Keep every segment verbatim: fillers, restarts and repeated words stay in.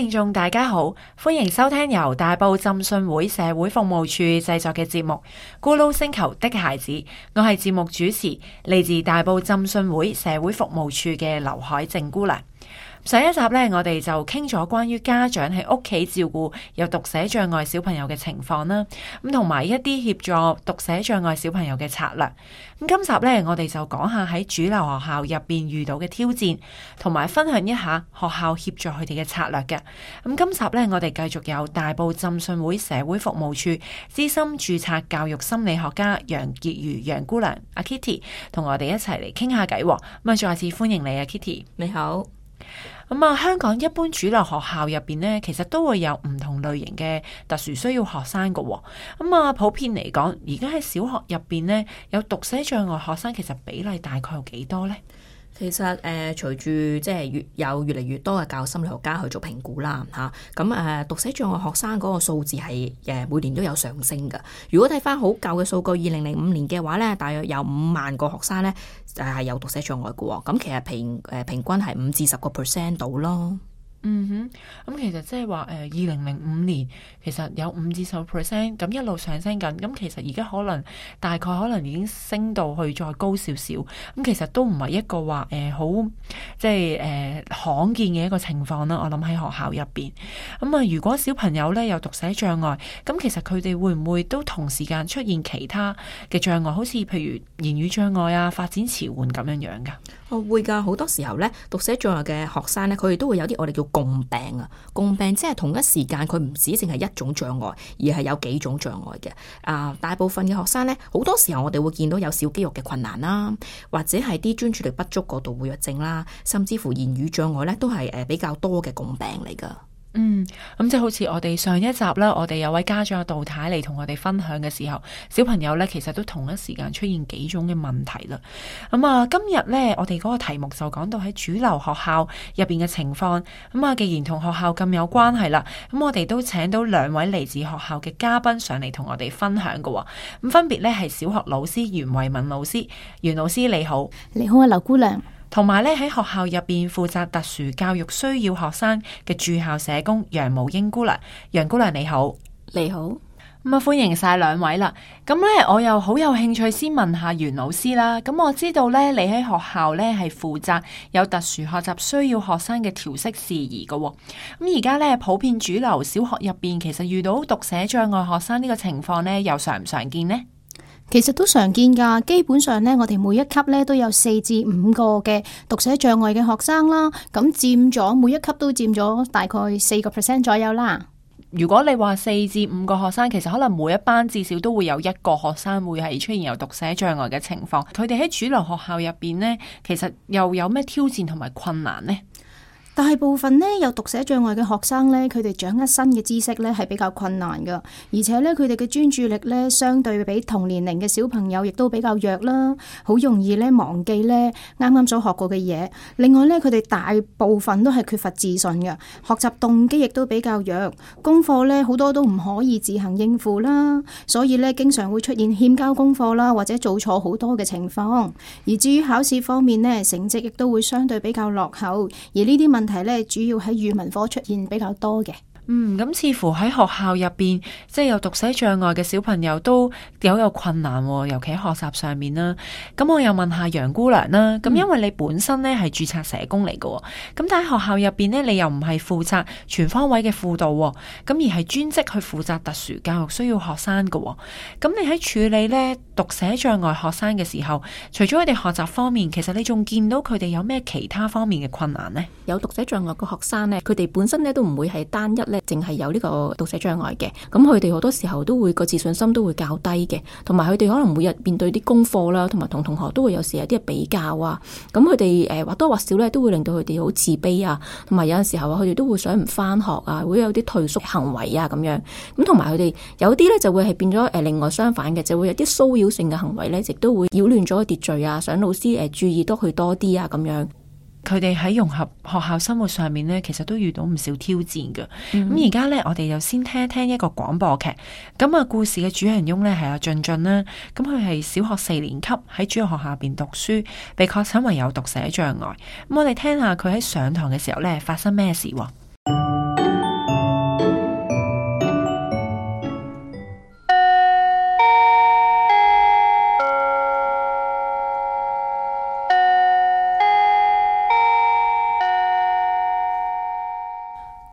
聽眾大家好，歡迎收聽由大埔浸信會社會服務處製作嘅節目《咕嚕星球的孩子》，我係節目主持，嚟自大埔浸信會社會服務處嘅劉海靜姑娘。上一集呢，我哋就傾咗關於家長喺屋企照顧有讀寫障礙小朋友嘅情況啦，咁同埋一啲協助讀寫障礙小朋友嘅策略。咁今集呢，我哋就講下喺主流學校入邊遇到嘅挑戰，同埋分享一下學校協助佢哋嘅策略嘅。咁今集呢，我哋繼續有大埔浸信會社會服務處資深註冊教育心理學家楊潔如楊姑娘阿 Kitty 同我哋一齊嚟傾下偈。咁啊，再次歡迎你啊 Kitty。 你好。 咁啊，香港一般主流學校入邊呢，其實都會有唔同類型嘅特殊需要學生噶。咁啊，普遍嚟講，而家喺小學入邊呢，有讀寫障礙學生，其實比例大概有幾多呢？ 其實誒、呃，隨住即係越有越嚟越多嘅教育心理學家去做評估啦，嚇咁誒讀寫障礙學生嗰個數字係誒每年都有上升㗎。如果睇翻好舊嘅數據，二零零五年嘅話咧，大約有五萬個學生咧誒係有讀寫障礙嘅喎。咁其實平誒平均係五至十個 percent 到咯。 嗯哼，咁其實即係話誒，二零零五年其實有五至十 percent，咁一路上升緊。咁其實而家可能大概可能已經升到去再高少少。咁其實都唔係一個話誒好即係誒罕見嘅一個情況啦。我諗喺學校入邊，咁啊，如果小朋友咧有讀寫障礙，咁其實佢哋會唔會都同時間出現其他嘅障礙，好似譬如言語障礙啊、發展遲緩咁樣樣噶？ 哦，會㗎，好多時候咧，讀寫障礙嘅學生咧，佢哋都會有啲我哋叫共病啊。共病即係同一時間佢唔止淨係一種障礙，而係有幾種障礙嘅。啊，大部分嘅學生咧，好多時候我哋會見到有小肌肉嘅困難啦，或者係啲專注力不足過度活躍症啦，甚至乎言語障礙咧，都係誒比較多嘅共病嚟㗎。 嗯，咁即係好似我哋上一集啦，我哋有位家長杜太嚟同我哋分享嘅時候，小朋友咧其實都同一時間出現幾種嘅問題啦。咁啊，今日咧我哋嗰個題目就講到喺主流學校入邊嘅情況。咁啊，既然同學校咁有關係啦，咁我哋都請到兩位嚟自學校嘅嘉賓上嚟同我哋分享嘅。咁分別咧係小學老師袁慧敏老師，袁老師你好。 你好啊，劉姑娘。 同埋咧喺學校入邊負責特殊教育需要學生嘅駐校社工楊慕英姑娘，楊姑娘你好。 你好。 咁啊，歡迎晒兩位啦。咁咧，我又好有興趣先問下袁老師啦。咁我知道咧，你喺學校咧係負責有特殊學習需要學生嘅調適事宜嘅。咁而家咧，普遍主流小學入邊，其實遇到讀寫障礙學生呢個情況咧，又常唔常見呢？ 其實都常見噶，基本上呢，我哋每一級呢都有四至五個嘅讀寫障礙嘅學生啦，咁佔咗每一級都佔咗大概四個 percent 左右啦。 如果你話四至五個學生，其實可能每一班至少都會有一個學生會係出現有讀寫障礙嘅情況。佢哋喺主流學校入邊呢，其實又有咩挑戰同埋困難呢？ 大部分呢有讀寫障礙嘅學生呢，佢哋掌握新嘅知識呢係比較困難噶，而且呢，佢哋嘅專注力呢相對比同年齡嘅小朋友亦都比較弱啦，好容易呢忘記呢啱啱所學過嘅嘢。另外呢，佢哋大部分都係缺乏自信嘅，學習動機亦都比較弱，功課呢好多都唔可以自行應付啦，所以呢，經常會出現欠交功課啦，或者做錯好多嘅情況。而至於考試方面呢，成績亦都會相對比較落後，而呢啲問題題咧主要喺語文科出現比較多嘅。 嗯，咁似乎喺學校入邊，即係有讀寫障礙嘅小朋友都有有困難，尤其喺學習上面啦。咁我又問下楊姑娘啦，咁因為你本身咧係註冊社工嚟嘅，咁但喺學校入邊咧，你又唔係負責全方位嘅輔導，咁而係專職去負責特殊教育需要學生嘅。咁你喺處理咧讀寫障礙學生嘅時候，除咗佢哋學習方面，其實你仲見到佢哋有咩其他方面嘅困難呢？ 有讀寫障礙嘅學生咧，佢哋本身咧都唔會係單一咧，淨係有呢個讀寫障礙嘅。咁佢哋好多時候都會個自信心都會較低嘅，同埋佢哋可能每日面對啲功課啦，同埋同同學都會有時有啲比較啊。咁佢哋誒或多或少咧都會令到佢哋好自卑啊，同埋有陣時候啊，佢哋都會想唔返學啊，會有啲退縮行為啊咁樣。咁同埋佢哋有啲咧就會係變咗誒另外相反嘅，就會有啲騷擾性嘅行為咧，亦都會擾亂咗個秩序啊，想老師誒注意多佢多啲啊咁樣。 佢哋喺融合學校生活上面呢，其實都遇到唔少挑戰嘅。咁而家呢，我哋就先聽一聽一個廣播劇。咁啊，故事嘅主人翁呢係阿俊俊啦。咁佢係小學四年級，喺主要學校入邊讀書，被確診為有讀寫障礙。咁我哋聽下佢喺上堂嘅時候呢發生咩事喎？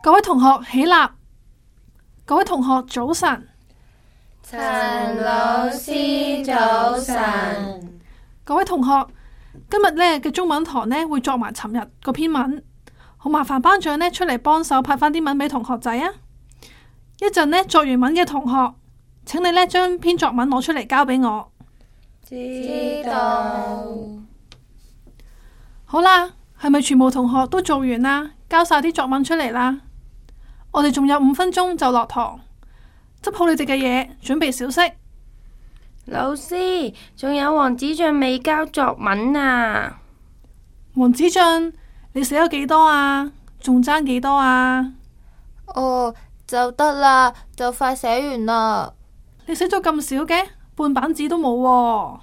各位同學起立，各位同學早晨。 陳老師早晨。 各位同學，今日呢嘅中文堂呢會作埋尋日嗰篇文，好麻煩班長呢出嚟幫手派翻啲文俾同學仔啊！一陣呢作完文嘅同學，請你呢將篇作文攞出嚟交俾我。 知道。 好啦，係咪全部同學都做完啦？交晒啲作文出嚟啦！我哋仲有五分鐘就落堂，執好你哋嘅嘢，準備小息。 老師，仲有黃子俊未交作文啊！ 黃子俊，你寫咗幾多啊？仲爭幾多啊？ 哦，就得啦，就快寫完啦。 你寫咗咁少嘅，半版紙都冇喎。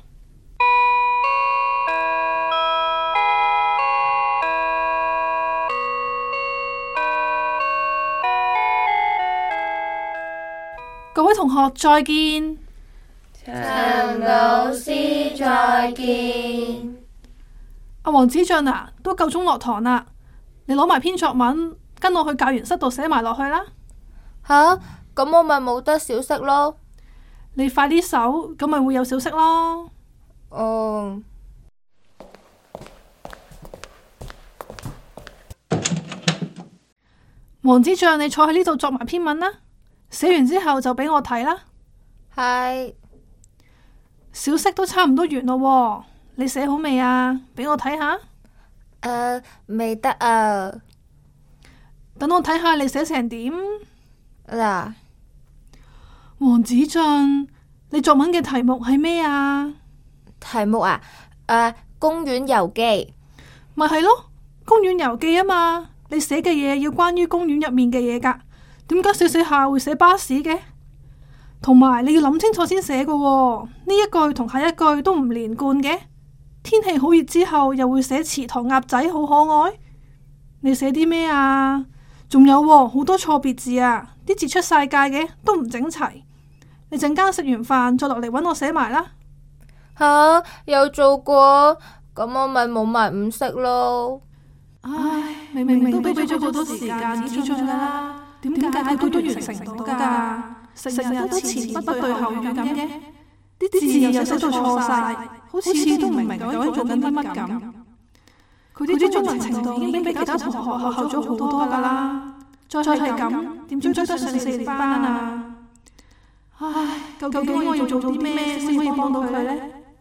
各位同學再見。 陳老師再見。 阿黃子俊啊，都夠鐘落堂啦，你攞埋篇作文跟我去教員室度寫埋落去啦。 吓，咁我咪冇得小息咯。 你快啲手，咁咪會有小息咯。 哦。 黃子俊，你坐喺呢度作埋篇文啦。寫完之後就俾我睇啦。 係。 小息都差唔多完咯，你寫好未啊？俾我睇下。 誒，未得啊。 等我睇下你寫成點。 嗱， 黃子俊，你作文嘅題目係咩啊？ 題目啊，誒，公園遊記。 咪係咯，公園遊記啊嘛。你寫嘅嘢要關於公園入面嘅嘢噶。點解寫寫下會寫巴士嘅？同埋你要諗清楚先寫噶喎，呢一句同下一句都唔連貫嘅。天氣好熱之後又會寫池塘鴨仔好可愛。你寫啲咩啊？仲有喎，好多錯別字啊，啲字出晒界嘅，都唔整齊。你陣間食完飯再落嚟搵我寫埋啦。 吓，有做過，咁我咪冇埋五色咯。 唉，明明都俾咗好多時間子俊噶啦。點解佢都完成唔到噶？成日都前不對後語咁嘅，啲字又寫到錯晒，好似都唔明究竟做緊啲乜咁。佢啲中文程度已經比其他同學落後咗好多噶啦，再係咁，點追得上四年班啊？唉，究竟我要做到啲咩先可以幫到佢呢？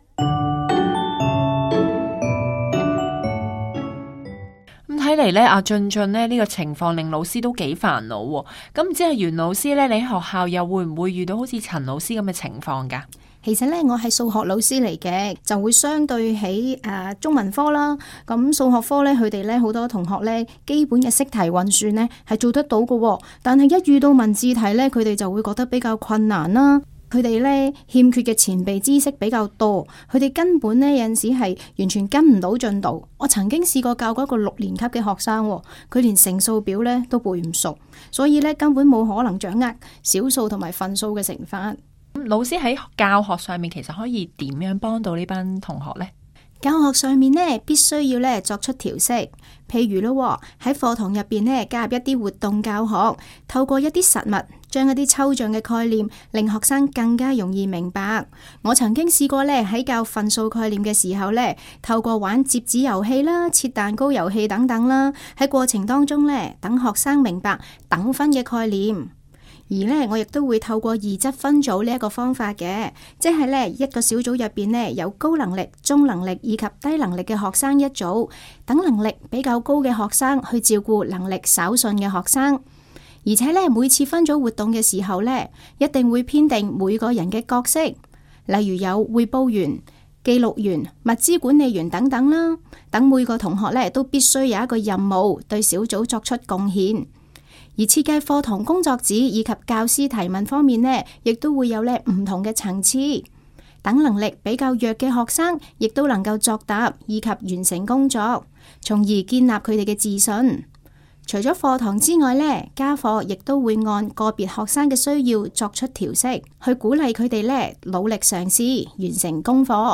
睇嚟咧，阿俊俊咧呢個情況令老師都幾煩惱喎。咁唔知係袁老師咧，你喺學校又會唔會遇到好似陳老師咁嘅情況噶？ 其實咧，我係數學老師嚟嘅，就會相對起誒、呃、中文科啦。咁數學科咧，佢哋咧好多同學咧，基本嘅識題運算咧係做得到嘅，但係一遇到文字題咧，佢哋就會覺得比較困難啦。佢哋咧欠缺嘅前備知識比較多，佢哋根本咧有陣時係完全跟唔到進度。我曾經試過教過一個六年級嘅學生，佢連乘數表咧都背唔熟，所以咧根本冇可能掌握小數同埋分數嘅乘法。 咁老師喺教學上面其實可以點樣幫到呢班同學呢？ 教學上面呢，必須要咧作出調適，譬如咯喺課堂入邊呢，加入一啲活動教學，透過一啲實物，將一啲抽象嘅概念，令學生更加容易明白。我曾經試過呢，喺教分數概念嘅時候呢，透過玩摺紙遊戲啦、切蛋糕遊戲等等啦，喺過程當中呢，等學生明白等分嘅概念。而呢，我亦都會透過二質分組呢一個方法嘅，即係呢一個小組入邊呢，有高能力、中能力以及低能力嘅學生一組，等能力比較高嘅學生去照顧能力稍遜嘅學生。而且呢，每次分組活動嘅時候呢，一定會編定每個人嘅角色，例如有匯報員、記錄員、物資管理員等等啦。等每個同學呢，都必須有一個任務，對小組作出貢獻。而設計課堂工作紙以及教師提問方面呢，亦都會有呢唔同嘅層次。等能力比較弱嘅學生，亦都能夠作答以及完成工作，從而建立佢哋嘅自信。除咗課堂之外呢，家課亦都會按個別學生嘅需要作出調適，去鼓勵佢哋呢努力嘗試完成功課。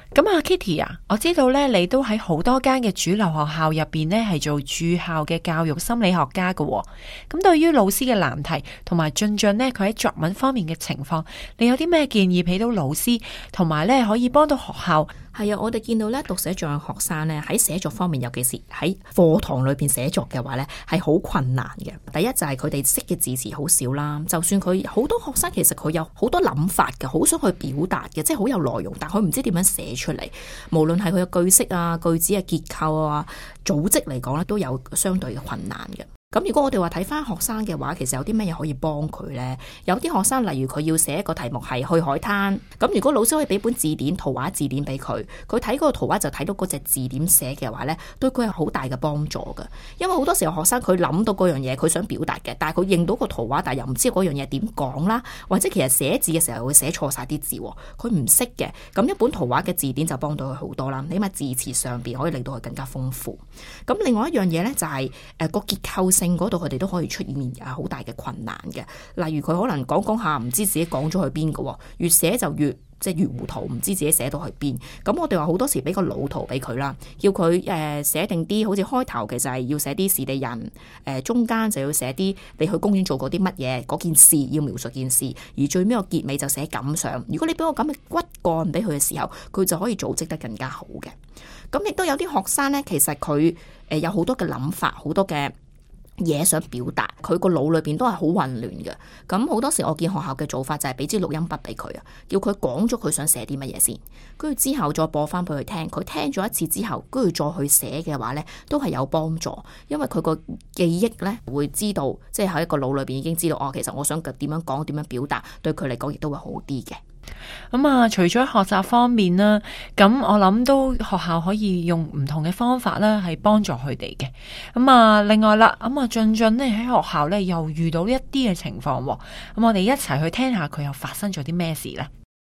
咁啊 Kitty 啊，我知道咧你都喺好多間嘅主流學校入邊咧係做駐校嘅教育心理學家嘅、哦。咁對於老師嘅難題同埋進進呢，佢喺作文方面嘅情況，你有啲咩建議俾到老師，同埋咧可以幫到學校？ 係啊，我哋見到咧讀寫障礙學生咧喺寫作方面，尤其是喺課堂裏邊寫作嘅話咧，係好困難嘅。第一就係佢哋識嘅字詞好少啦，就算佢好多學生其實佢有好多諗法嘅，好想去表達嘅，即係好有內容，但佢唔知點樣寫出嚟。無論係佢嘅句式啊、句子嘅結構啊、組織嚟講咧，都有相對嘅困難嘅。咁如果我哋話睇翻學生嘅話，其實有啲咩嘢可以幫佢呢？有啲學生例如佢要寫一個題目係去海灘，咁如果老師可以俾本字典、圖畫字典俾佢，佢睇嗰個圖畫就睇到嗰隻字點寫嘅話呢，對佢係好大嘅幫助㗎。因為好多時候學生佢諗到嗰樣嘢，佢想表達嘅，但係佢認到個圖畫，但係又唔知嗰樣嘢點講啦，或者其實寫字嘅時候會寫錯晒啲字，佢唔識嘅。咁一本圖畫嘅字典就幫到佢好多啦，起碼字詞上邊可以令到佢更加豐富。咁另外一樣嘢呢，就係誒個結構性嗰度，佢哋都可以出現啊好大嘅困難嘅。例如佢可能講講下唔知自己講咗去邊嘅，越寫就越即係越糊塗，唔知自己寫到去邊。咁我哋話好多時俾個老圖俾佢啦，叫佢誒寫定啲，好似開頭其實係要寫啲事地人，誒、呃、中間就要寫啲你去公園做過啲乜嘢，嗰件事要描述件事，而最尾個結尾就寫感想。如果你俾我咁嘅骨幹俾佢嘅時候，佢就可以組織得更加好嘅。咁亦都有啲學生呢，其實佢誒有好多嘅諗法，好多嘅嘢想表達，佢個腦裏邊都係好混亂嘅。咁好多時我見學校嘅做法就係俾支錄音筆俾佢啊，叫佢講咗佢想寫啲乜嘢先，跟住之後再播翻俾佢聽。佢聽咗一次之後，跟住再去寫嘅話呢，都係有幫助，因為佢個記憶呢會知道，即係喺一個腦裏邊已經知道哦，其實我想點樣講，點樣表達，對佢嚟講亦都會好啲嘅。 咁啊，除咗學習方面啦，咁我諗都學校可以用唔同嘅方法啦，係幫助佢哋嘅。咁啊，另外啦，咁啊，進進呢喺學校呢又遇到一啲嘅情況，咁我哋一齊去聽下佢又發生咗啲咩事呢？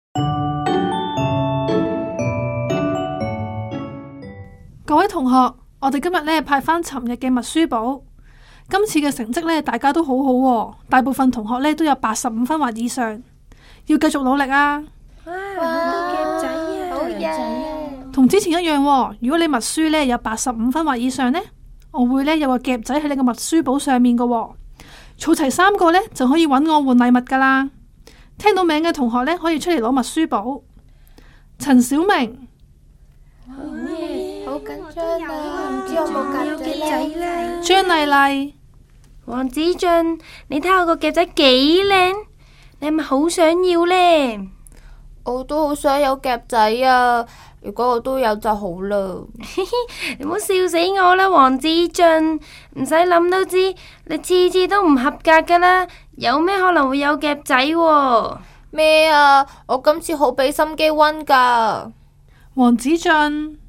各位同學，我哋今日呢派翻尋日嘅默書簿，今次嘅成績呢大家都好好喎，大部分同學呢都有八十五分或以上。要繼續努力啊！ 哇，好多夾仔啊，好嘢！ 同之前一樣喎，如果你默書呢有八十五分或以上呢，我會呢有個夾仔喺你個默書簿上面噶喎，儲齊三個呢，就可以揾我換禮物噶啦。聽到名嘅同學呢，可以出嚟攞默書簿。陳小明， 好嘢，好緊張啊！唔知有冇夾仔咧？ 張麗麗， 黃子俊，你睇下我個夾仔幾靚。你係咪好想要呢？ 我都好想有夾仔啊！如果我都有就好啦。 你唔好笑死我啦，黃子俊，唔使諗都知，你次次都唔合格噶啦，有咩可能會有夾仔喎？ 咩啊？我今次好俾心機溫噶。 黃子俊，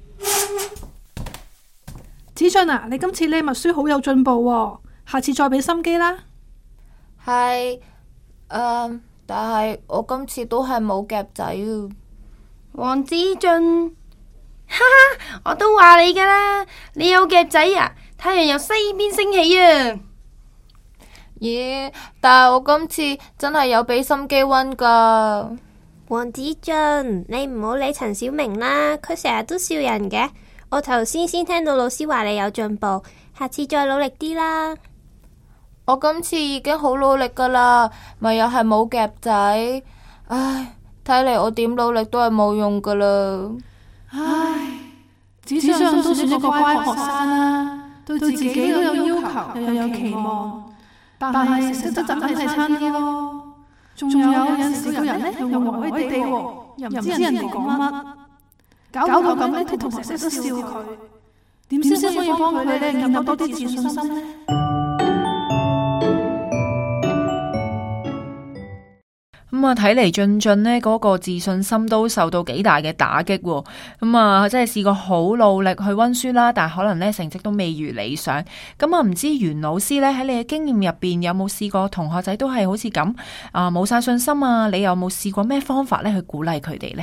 子俊啊，你今次呢默書好有進步喎，下次再俾心機啦。 係。誒，uh, 但係我今次都係冇夾仔啊！ 黃子俊，哈哈，我都話你噶啦，你有夾仔啊！太陽由西邊升起啊！ 咦、yeah, 但係我今次真係有俾心機溫噶。 黃子俊，你唔好理陳小明啦，佢成日都笑人嘅。我頭先先聽到老師話你有進步，下次再努力啲啦。 我今次已經好努力噶啦，咪又係冇夾仔，唉，睇嚟我點努力都係冇用噶啦。 唉，子俊都算一個乖學生啦，對自己都有要求，又有期望，但係成績真係差啲咯。仲有有陣時個人呢又呆呆地，又唔知人哋講乜，搞到咁呢啲同學成日都笑佢，點先可以幫佢呢建立多啲自信心呢？ 咁啊，睇嚟進進呢嗰個自信心都受到幾大嘅打擊喎。咁啊，真係試過好努力去溫書啦，但係可能呢成績都未如理想。咁啊，唔知袁老師呢喺你嘅經驗入邊有冇試過同學仔都係好似咁啊冇晒信心啊？你有冇試過咩方法呢去鼓勵佢哋呢？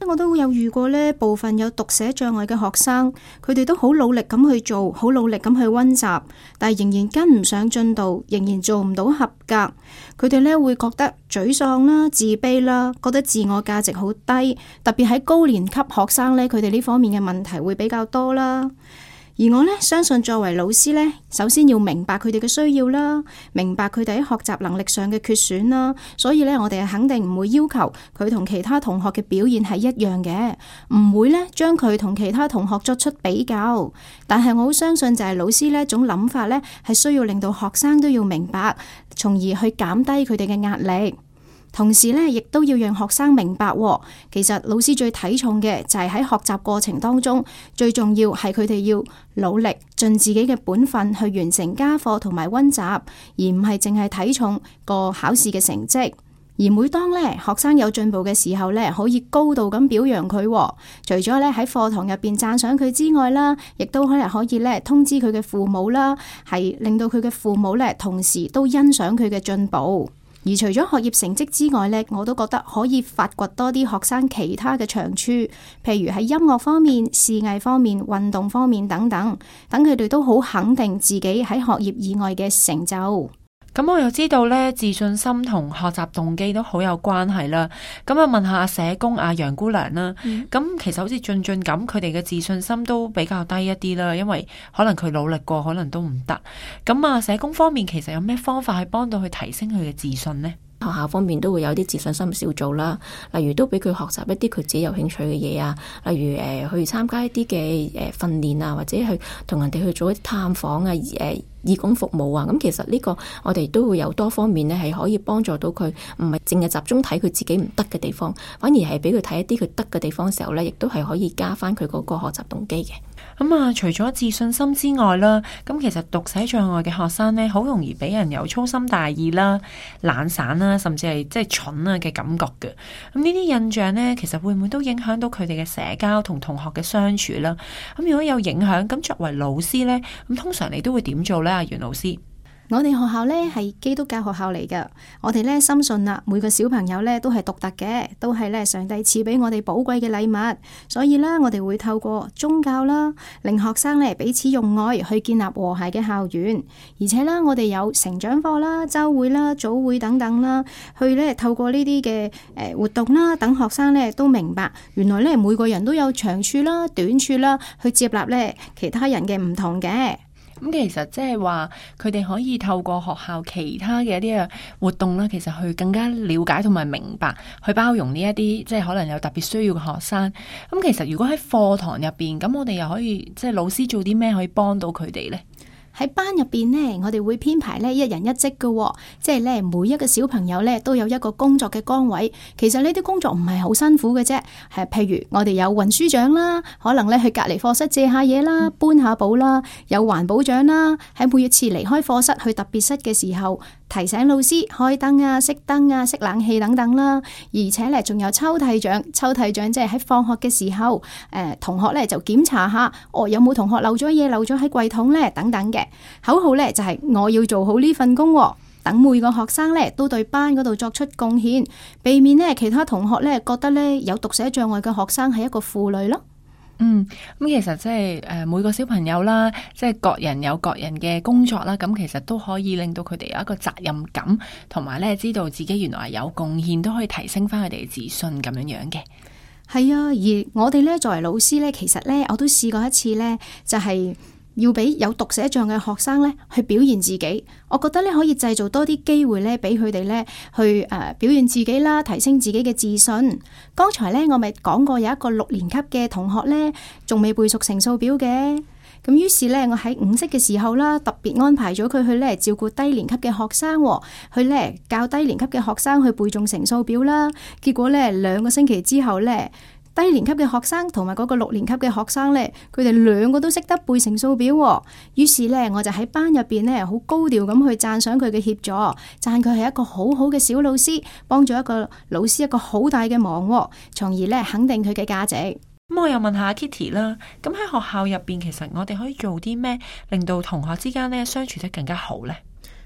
我都有遇過呢部分有讀寫障礙嘅學生，佢哋都好努力咁去做，好努力咁去溫習，但係仍然跟唔上進度，仍然做唔到合格。佢哋呢會覺得沮喪啦、自卑啦，覺得自我價值好低，特別喺高年級學生呢，佢哋呢方面嘅問題會比較多啦。而我呢，相信作為老師呢，首先要明白佢哋嘅需要啦，明白佢哋喺學習能力上嘅缺損啦，所以呢，我哋肯定唔會要求佢同其他同學嘅表現係一樣嘅，唔會呢將佢同其他同學作出比較。但係我好相信就係老師呢一種諗法呢，係需要令到學生都要明白，從而去減低佢哋嘅壓力。同時呢，亦都要讓學生明白，其實老師最睇重嘅就係喺學習過程當中，最重要係佢哋要努力盡自己嘅本分去完成家課同埋溫習，而唔係淨係睇重個考試嘅成績。而每當呢學生有進步嘅時候呢，可以高度咁表揚佢，除咗呢喺課堂入邊讚賞佢之外啦，亦都可能可以呢通知佢嘅父母啦，係令到佢嘅父母呢同時都欣賞佢嘅進步。而除咗學業成績之外呢，我都覺得可以發掘多啲學生其他嘅長處，譬如喺音樂方面、視藝方面、運動方面等等，等佢哋都好肯定自己喺學業以外嘅成就。 咁我又知道咧，自信心同學習動機都好有關係啦。咁啊，問下社工阿楊姑娘啦。咁、嗯、其實好似俊俊咁，佢哋嘅自信心都比較低一啲啦，因為可能佢努力過，可能都唔得。咁啊，社工方面其實有咩方法去幫到佢提升佢嘅自信呢？ 學校方面都會有啲自信心小組啦，例如都俾佢學習一啲佢自己有興趣嘅嘢啊，例如誒、呃、去參加一啲嘅誒訓練啊，或者去同人哋去做一啲探訪啊，誒、呃、義工服務啊。咁其實呢個我哋都會有多方面咧，係可以幫助到佢，唔係淨係集中睇佢自己唔得嘅地方，反而係俾佢睇一啲佢得嘅地方嘅時候咧，亦都係可以加翻佢嗰個學習動機嘅。 咁啊，除咗自信心之外啦，咁其實讀寫障礙嘅學生呢，好容易俾人有粗心大意啦、懶散啦，甚至係即係蠢啊嘅感覺嘅。咁呢啲印象呢，其實會唔會都影響到佢哋嘅社交同同學嘅相處啦？咁如果有影響，咁作為老師呢，咁通常你都會點做呢？阿袁老師？ 我哋學校呢係基督教學校嚟㗎，我哋呢深信啦，每個小朋友呢都係獨特嘅，都係呢上帝賜俾我哋寶貴嘅禮物，所以呢，我哋會透過宗教啦，令學生呢彼此用愛去建立和諧嘅校園，而且呢，我哋有成長課啦、週會啦、組會等等啦，去呢透過呢啲嘅誒活動啦，等學生呢都明白，原來呢每個人都有長處啦、短處啦，去接納呢其他人嘅唔同嘅。 咁其實即係話，佢哋可以透過學校其他嘅一啲嘅活動啦，其實去更加了解同埋明白，去包容呢一啲即係可能有特別需要嘅學生。咁其實如果喺課堂入邊，咁我哋又可以即係老師做啲咩可以幫到佢哋呢？ 喺班入邊呢，我哋會編排呢一人一職嘅，即係呢每一個小朋友呢都有一個工作嘅崗位。其實呢啲工作唔係好辛苦嘅啫，係譬如我哋有運輸長啦，可能呢去隔離課室借下嘢啦，搬下簿啦；有環保長啦，喺每一次離開課室去特別室嘅時候，提醒老師開燈啊、熄燈啊、熄冷氣等等啦。而且呢仲有抽屜長，抽屜長即係喺放學嘅時候，誒、呃、同學呢就檢查下，哦有冇同學漏咗嘢，漏咗喺櫃桶呢等等嘅。口號呢就係我要做好呢份工，等每個學生呢都對班嗰度作出貢獻，避免呢其他同學呢覺得呢有讀寫障礙嘅學生係一個負累咯。 嗯，咁其實即係誒每個小朋友啦，即係各人有各人嘅工作啦，咁其實都可以令到佢哋有一個責任感，同埋呢知道自己原來係有貢獻，都可以提升翻佢哋嘅自信咁樣樣嘅。 係啊，而我哋呢作為老師呢，其實呢我都試過一次呢，就係、是。要俾有讀寫障嘅學生咧去表現自己，我覺得咧可以製造多啲機會咧俾佢哋咧去誒、呃、表現自己啦，提升自己嘅自信。剛才咧我咪講過有一個六年級嘅同學咧仲未背熟乘數表嘅，咁於是咧我喺五式嘅時候啦，特別安排咗佢去咧照顧低年級嘅學生，去咧教低年級嘅學生去背誦乘數表啦。結果咧兩個星期之後咧，低年級嘅學生同埋嗰個六年級嘅學生呢，佢哋兩個都識得背乘數表。於是呢，我就喺班入邊呢，好高調咁去讚賞佢嘅協助，讚佢係一個好好嘅小老師，幫咗一個老師一個好大嘅忙，從而呢肯定佢嘅價值。 咁我又問下 Kitty 啦，咁喺學校入邊，其實我哋可以做啲咩，令到同學之間呢相處得更加好呢？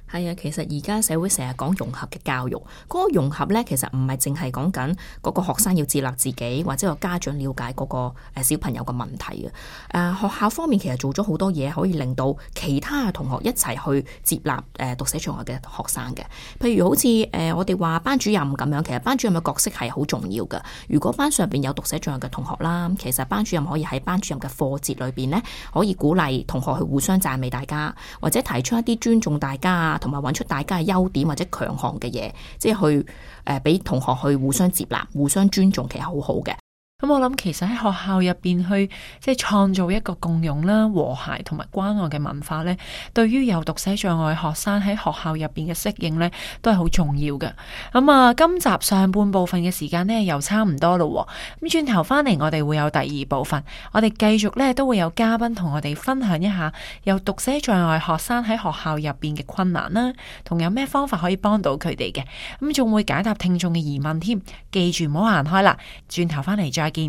係啊，其實而家社會成日講融合嘅教育，嗰、那個融合咧，其實唔係淨係講緊嗰個學生要自立自己，或者個家長了解嗰個誒小朋友嘅問題嘅。誒、呃、學校方面其實做咗好多嘢，可以令到其他嘅同學一齊去接納誒讀寫障礙嘅學生嘅。譬如好似誒、呃、我哋話班主任咁樣，其實班主任嘅角色係好重要嘅。如果班上邊有讀寫障礙嘅同學啦，其實班主任可以喺班主任嘅課節裏邊咧，可以鼓勵同學去互相讚美大家，或者提出一啲尊重大家啊，同埋揾出大家嘅優點或者強項嘅嘢，即係去誒俾、呃、同學去互相接納、互相尊重，其實好好嘅。 咁我諗其實喺學校入邊去即係創造一個共融啦、和諧同埋關愛嘅文化咧，對於有讀寫障礙學生喺學校入邊嘅適應咧，都係好重要嘅。咁啊，今集上半部分嘅時間咧又差唔多咯。咁轉頭翻嚟，我哋會有第二部分，我哋繼續咧都會有嘉賓同我哋分享一下有讀寫障礙學生喺學校入邊嘅困難啦，同有咩方法可以幫到佢哋嘅。咁仲會解答聽眾嘅疑問添。記住唔好行開啦，轉頭翻嚟再見。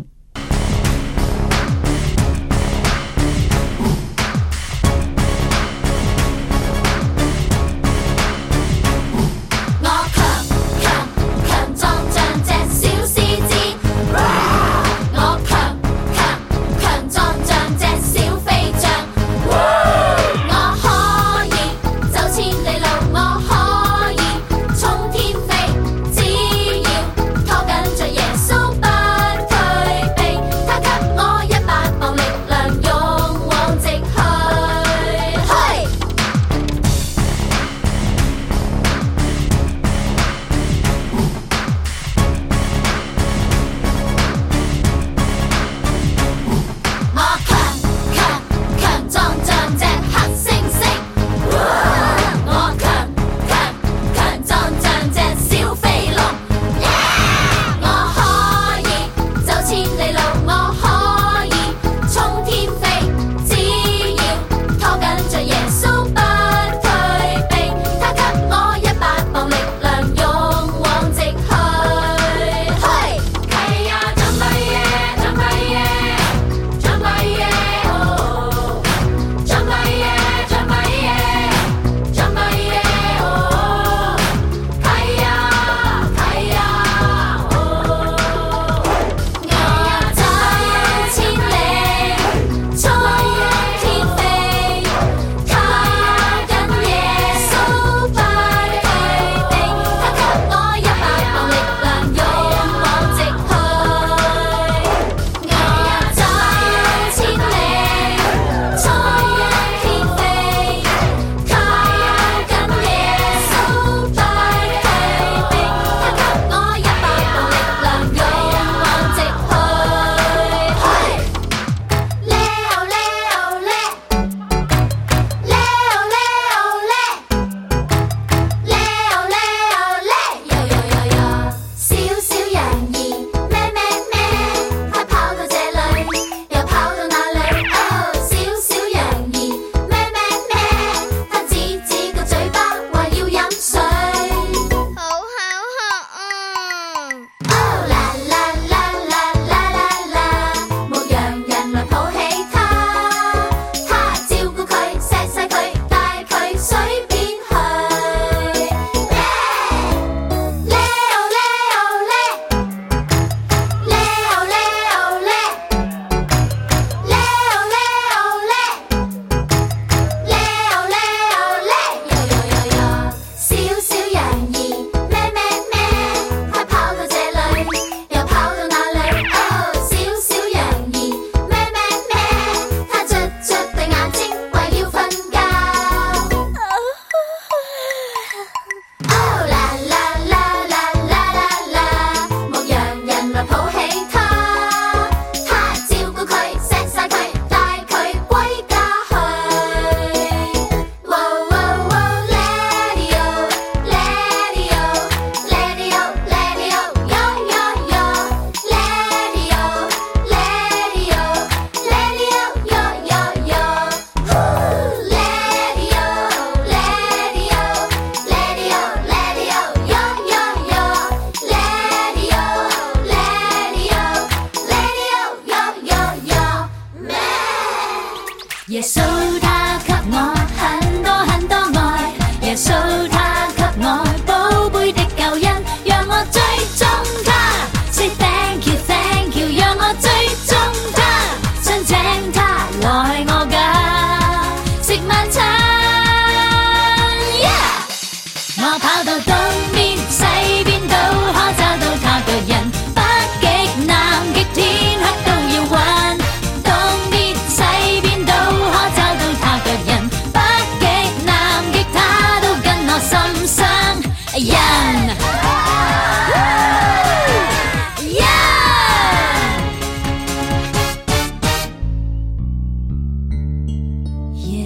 耶穌他給我很多很多愛，耶穌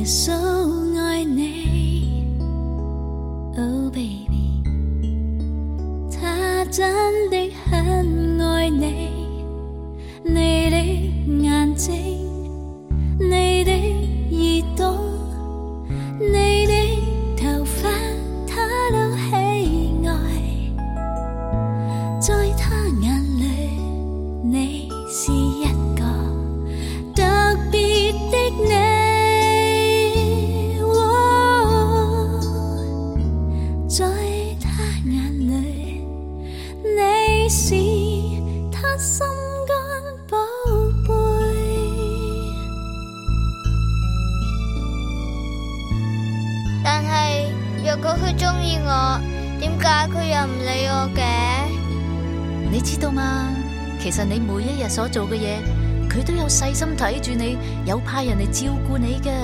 耶穌愛你 Oh baby 他真的很愛你，你的眼睛，你的耳朵，你的頭髮，他都喜愛。在他眼裏，你是一個特別的你。哦，在他眼裏，你是他心肝寶貝。 但係若果佢鍾意我，點解佢又唔理我嘅？ 你知道嗎？其實你每一日所做嘅嘢，佢都有細心睇住你，有派人嚟照顧你㗎。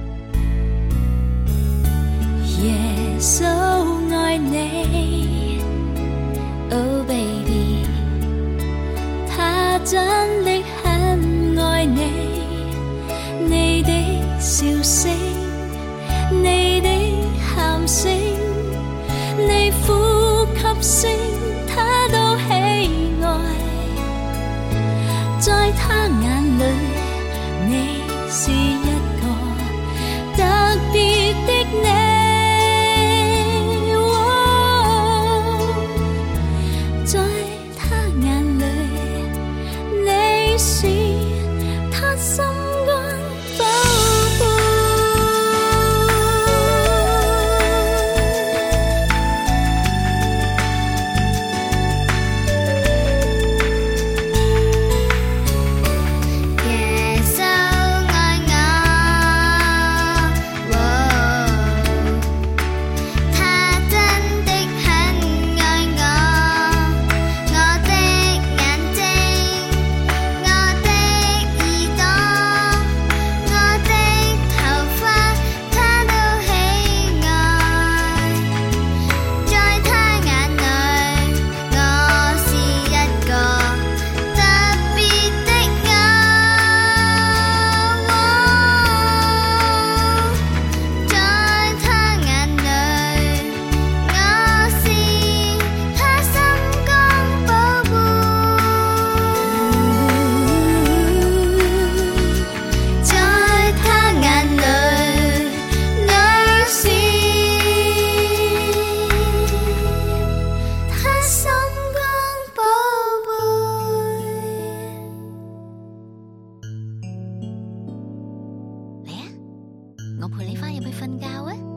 耶穌愛你 Oh baby 他真的很愛你，你的笑聲，你的喊聲，你呼吸聲，他都喜愛。在他眼裏，你是一個特別的你。哦，在他眼裏，你是他心肝寶貝。 我陪你返入去瞓覺啊！